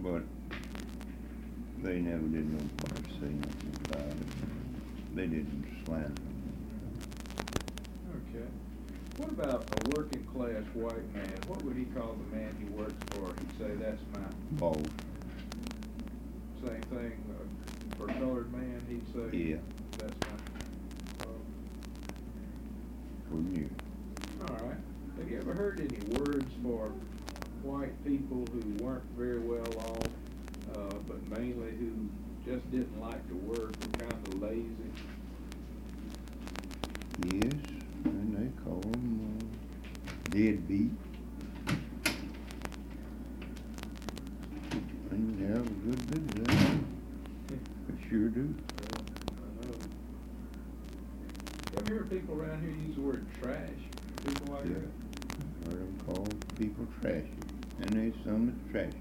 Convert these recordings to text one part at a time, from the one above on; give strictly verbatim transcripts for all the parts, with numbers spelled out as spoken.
but they never did nobody say nothing about it. They didn't slander him. Okay. What about a working class white man? What would he call the man he works for? He'd say, that's my Boss. Same thing uh, for a colored man, he'd say, Yeah. that's my boss. Who knew? All right. Have you ever heard any words for white people who weren't very well off, uh, but mainly who just didn't like to work, were kind of lazy? Yes, and they call them uh, deadbeat. And you have a good bit of that. They sure do. Well, I know. You ever hear people around here use the word trash? People like Yeah. that? Heard them call people trashy. And there's some that's trashy.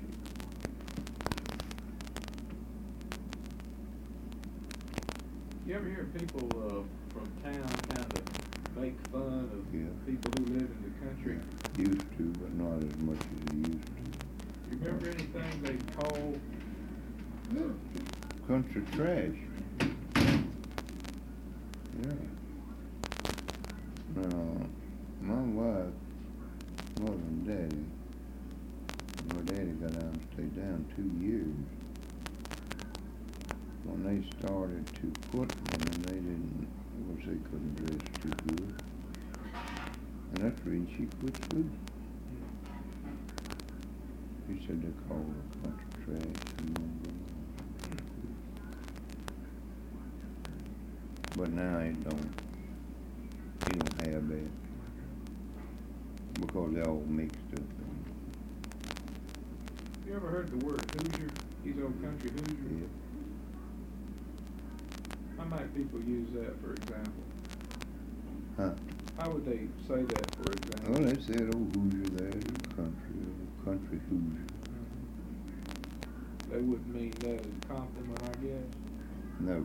You ever hear people uh, from town kind of make fun of Yeah. people who live in the country? Used to, but not as much as they used to. You remember anything they call Country trash. Yeah. Now, my wife, mother and daddy, my daddy got down, stayed down two years. When they started to put them, and they didn't, of course they couldn't dress too good. And that's the reason she quit school. He said they called her country trash. And all that. But now it don't, he don't have that. Because they're all mixed up. You ever heard the word Hoosier? These old country Hoosier? Yeah. How might people use that, for example? Huh? How would they say that, for example? Well, they said, oh, Hoosier there, the country, oh, country Hoosier. They wouldn't mean that as a compliment, I guess. No.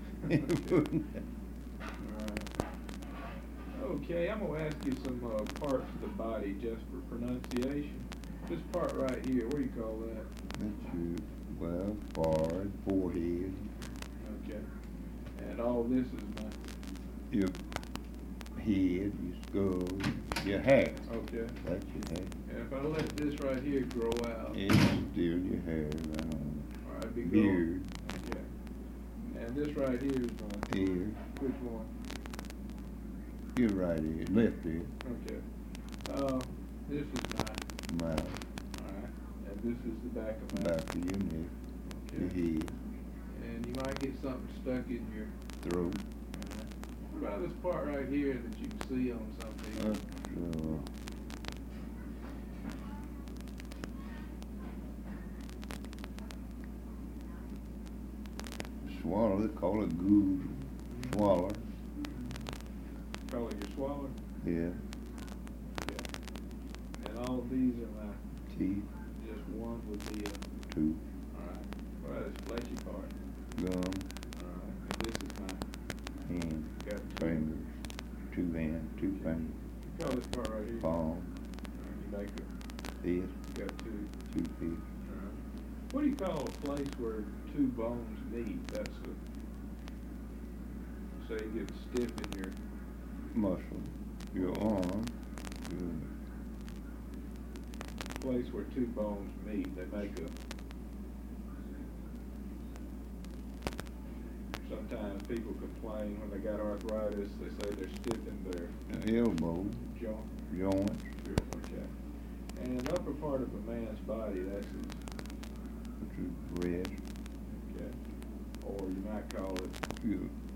Alright. Okay, I'm going to ask you some uh, parts of the body just for pronunciation. This part right here, what do you call that? That's your, well, forehead, forehead, Okay. And all this is my... your head, your skull, your hair. Okay. That's your hair. And if I let this right here grow out, It's still your hair, right on. all right, be gone. Beard, Okay. And this right here is my... ear, Which one? your right ear, left ear, Okay. Uh, this is my... mouth, All right. And this is the back of my... back of your neck, your Okay. head, And you might get something stuck in your... throat. Uh, what about this part right here that you can see on something? That's, uh, swallow, they call it goo, swallow, Probably your swallow? yeah, Okay. And all of these are my... teeth, Just one would be a... tooth, All right. Well, this fleshy part. gum, All right. And this is my... hand, Got two. fingers, two hands, two fingers, You call this part right here? palm, All right. You make a... fist, You got two. two feet, All right. What do you call a place where two bones meet? That's a... Say you get stiff in your... muscle, your arm, your, place where two bones meet, they make a... Sometimes people complain when they got arthritis, they say they're stiff in their elbow, joint. joint, Sure, okay. And the upper part of a man's body, that's his, which is breast, okay. Or you might call it your